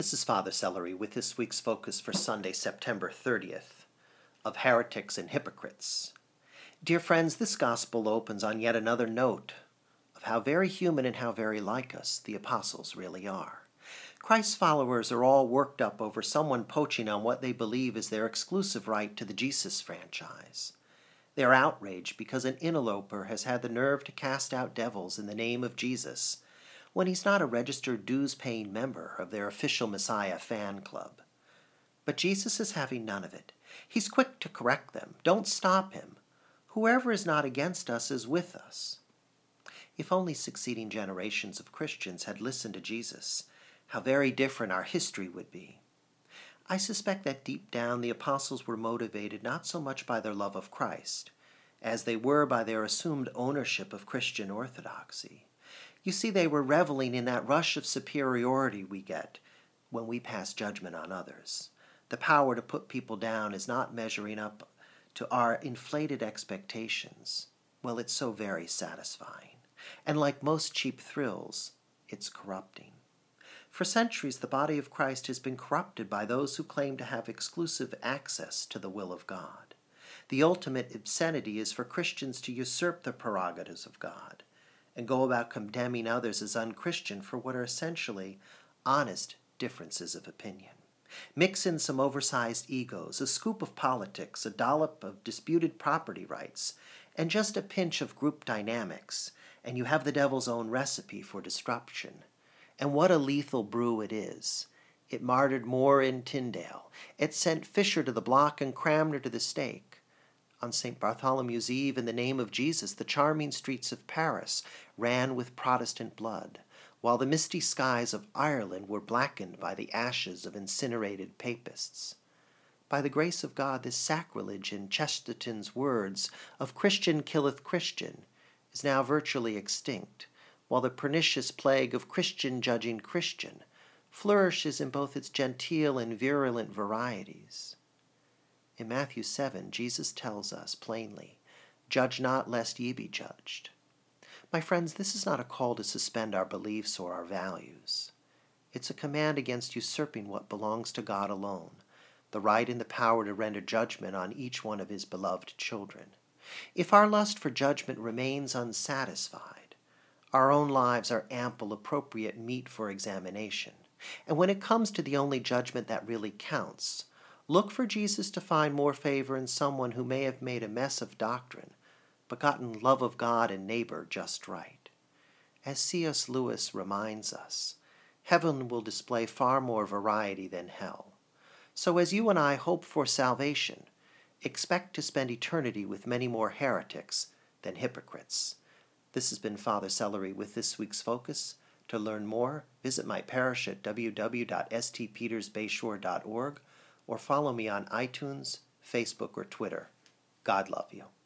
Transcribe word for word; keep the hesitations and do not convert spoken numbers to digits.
This is Father Celery with this week's focus for Sunday, September thirtieth, of heretics and hypocrites. Dear friends, this gospel opens on yet another note of how very human and how very like us the apostles really are. Christ's followers are all worked up over someone poaching on what they believe is their exclusive right to the Jesus franchise. They are outraged because an interloper has had the nerve to cast out devils in the name of Jesus, when he's not a registered dues-paying member of their official Messiah fan club. But Jesus is having none of it. He's quick to correct them. Don't stop him. Whoever is not against us is with us. If only succeeding generations of Christians had listened to Jesus, how very different our history would be. I suspect that deep down the apostles were motivated not so much by their love of Christ, as they were by their assumed ownership of Christian orthodoxy. You see, they were reveling in that rush of superiority we get when we pass judgment on others. The power to put people down is not measuring up to our inflated expectations. Well, it's so very satisfying. And like most cheap thrills, it's corrupting. For centuries, the body of Christ has been corrupted by those who claim to have exclusive access to the will of God. The ultimate obscenity is for Christians to usurp the prerogatives of God and go about condemning others as unchristian for what are essentially honest differences of opinion. Mix in some oversized egos, a scoop of politics, a dollop of disputed property rights, and just a pinch of group dynamics, and you have the devil's own recipe for disruption. And what a lethal brew it is. It martyred Moore in Tyndale. It sent Fisher to the block and Cranmer to the stake. On Saint Bartholomew's Eve, in the name of Jesus, the charming streets of Paris ran with Protestant blood, while the misty skies of Ireland were blackened by the ashes of incinerated papists. By the grace of God, this sacrilege in Chesterton's words of Christian killeth Christian is now virtually extinct, while the pernicious plague of Christian judging Christian flourishes in both its genteel and virulent varieties. In Matthew seven, Jesus tells us plainly, "Judge not, lest ye be judged." My friends, this is not a call to suspend our beliefs or our values. It's a command against usurping what belongs to God alone, the right and the power to render judgment on each one of his beloved children. If our lust for judgment remains unsatisfied, our own lives are ample, appropriate meat for examination. And when it comes to the only judgment that really counts, look for Jesus to find more favor in someone who may have made a mess of doctrine, but gotten love of God and neighbor just right. As C S Lewis reminds us, heaven will display far more variety than hell. So as you and I hope for salvation, expect to spend eternity with many more heretics than hypocrites. This has been Father Celery with this week's focus. To learn more, visit my parish at w w w dot s t peters bayshore dot org or follow me on iTunes, Facebook, or Twitter. God love you.